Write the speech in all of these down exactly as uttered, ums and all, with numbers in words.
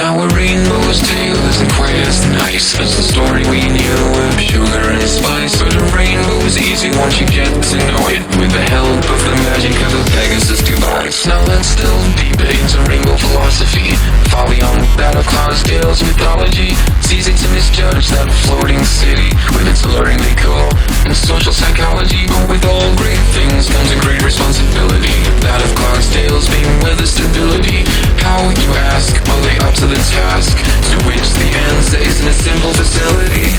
Now a rainbow's tale isn't quite as nice as the story we knew of sugar and spice. But a rainbow is easy once you get to know it, with the help of the magic of the Pegasus device. Now let's delve deeper into rainbow philosophy, far beyond that of Clydesdale's mythology. It's easy to misjudge that floating city with its alluring decor and social psychology. But with all great things comes a great responsibility, that of Clydesdale's being weather stability. How, you ask, are they up to the task, to which the answer is in a simple facility.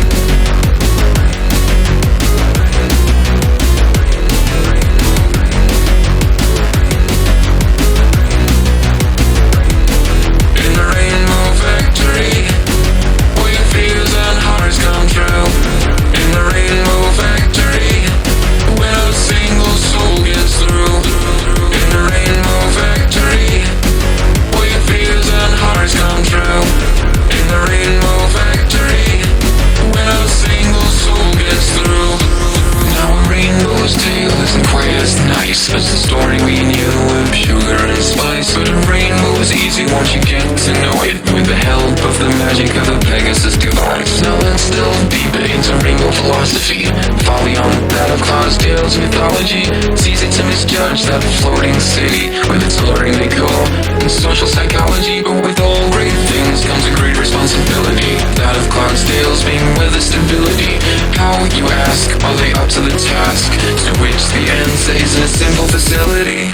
In the rainbow factory, where your fears and horrors come true. In the rainbow factory, when a single soul gets through. In the rainbow factory, where your fears and horrors come true. In the rainbow factory, when a single soul gets through. Now a rainbow's tale isn't quite as nice as the story we knew of sugar and spice. But a rainbow is easy once you get to know it, with the help of the magic of the Pegasus device. Now let's delve deeper into rainbow philosophy, far beyond that of Clydesdale's mythology. It's easy to misjudge that floating city with its alluring decor and social psychology. But with all great things comes a great responsibility, that of Clydesdale's being weather stability. How, you ask, are they up to the task, to which the answer is in a simple facility.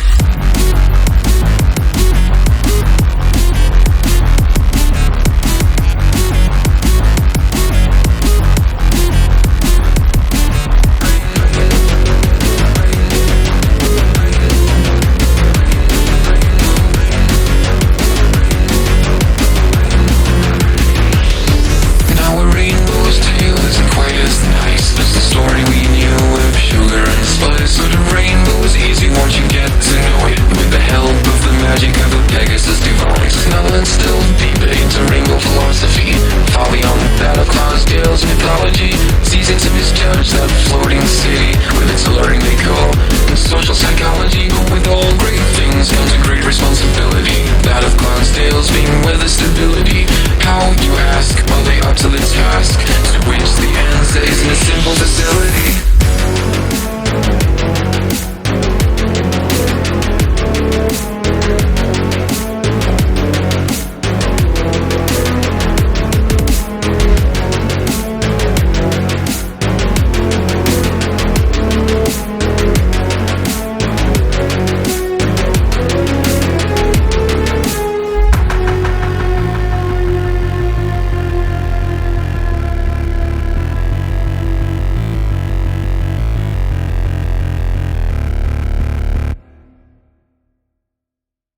It's easy to misjudge that floating city with its alluring decor and social psychology. But with all great things comes a great responsibility, that of Clydesdale's being weather stability. How, you ask, are they up to the task, to which the answer is in a simple facility.